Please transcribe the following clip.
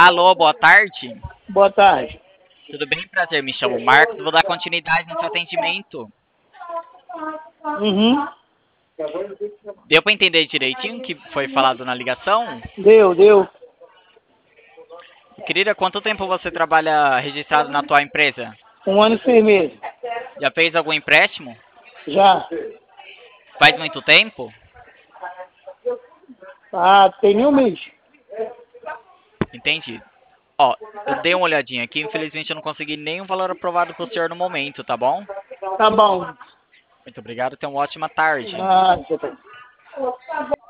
Alô, boa tarde. Boa tarde. Tudo bem? Prazer, me chamo Marcos. Vou dar continuidade no seu atendimento. Uhum. Deu para entender direitinho o que foi falado na ligação? Deu. Querida, quanto tempo você trabalha registrado na tua empresa? 1 ano e 6 meses. Já fez algum empréstimo? Já. Faz muito tempo? Ah, tem nenhum mês. Entendi. Ó, eu dei uma olhadinha aqui, infelizmente eu não consegui nenhum valor aprovado pro senhor no momento, tá bom? Tá bom. Muito obrigado, tenha uma ótima tarde. Ah, você tá.